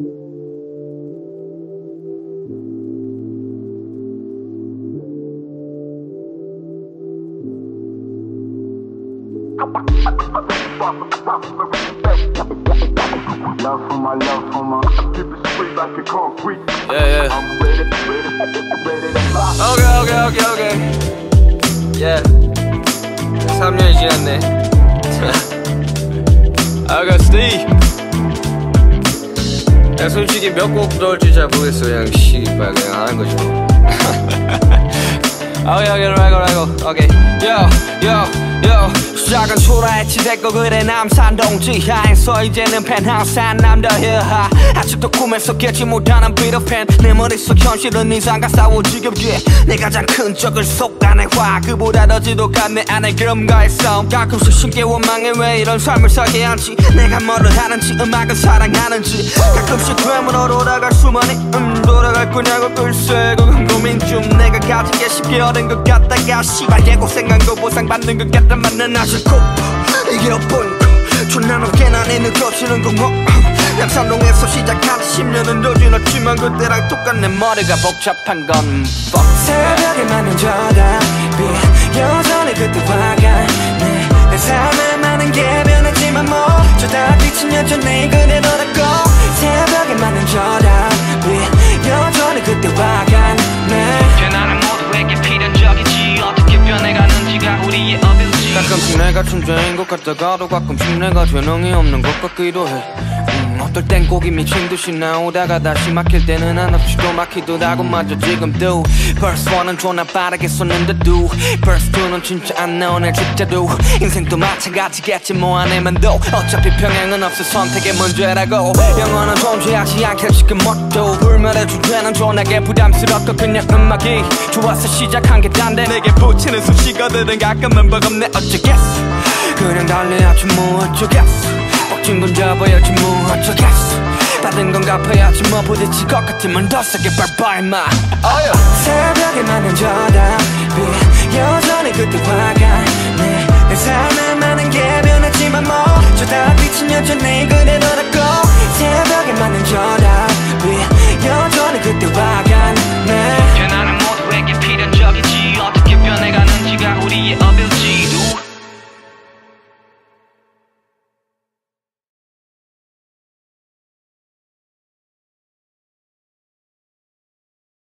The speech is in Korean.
Yeah. Okay. Yeah. 3년이 지났네. I got Steve. 야, 솔직히 몇 곡 넣을지 잘 모르겠어. 그냥 씨발 그냥 하는 거지 뭐. 오케이. Yo. 시작은 초라했지 됐고 그래 남산동 지하에서 이제는 펜하우스 한 남자 히하 아직도 꿈에서 깨지 못하는 비트팬 내 머릿속 현실은 이상과 싸워 지겹게 내 가장 큰 적을 속아내 화 그보다 더 지독한 내 안의 그럼과의 싸움 가끔씩 쉽게 원망해 왜 이런 삶을 살게 한지 내가 뭐를 하는지 음악을 사랑하는지 가끔씩 되물어 돌아갈 수만이 돌아갈 거냐고 글쎄 그건 고민 중 내가 가진 게 쉽게 얻은 것 같다가 씨발 예고생한 거 보상받는 것 같다만은 아직 이게 엇보이고 존나 높게 난 있는 거치는 공허 양산동에서 시작한 10년은 더 지났지만 그때랑 똑같네 머리가 복잡한 건 새벽에 맞는 저답이 여전히 그때와 같네 내 삶에 많은 게 변했지만 뭐 저답빛은 여전히 그대로라고 새벽에 맞는 저답이 여전히 그때와 같네 변화는 모두에게 필연적이지 어떻게 변해가는지가 우리의 어빌지 가끔씩 내가 천재인 것 같다가도 가끔씩 내가 재능이 없는 것 같기도 해 어떨 땐 곡이 미친 듯이 나오다가 다시 막힐 때는 한없이도 막히더라고 마저 지금도 Verse 1은 존나 빠르게 쏟는데도 Verse 2는 진짜 안 나오네 진짜도 인생도 마찬가지겠지 뭐 안 해만도 어차피 평행은 없어 선택의 문제라고 영원은 존재하지 않길 지금 뭣도 불멸의 주제는 존나게 부담스럽고 그냥 음악이 좋아서 시작한 게 단데 내게 붙이는 수식어들은 가끔은 버겁네 어쩌겠어 그냥 달려야지 뭐 어쩌겠어 진 건 잡아야지 뭐 어쩌겠어 받은 건 갚아야지 뭐 부딪힐 것 같으면 더 세게 밟아 임마 새벽에 맞는 저답이 여전히 그때와 같네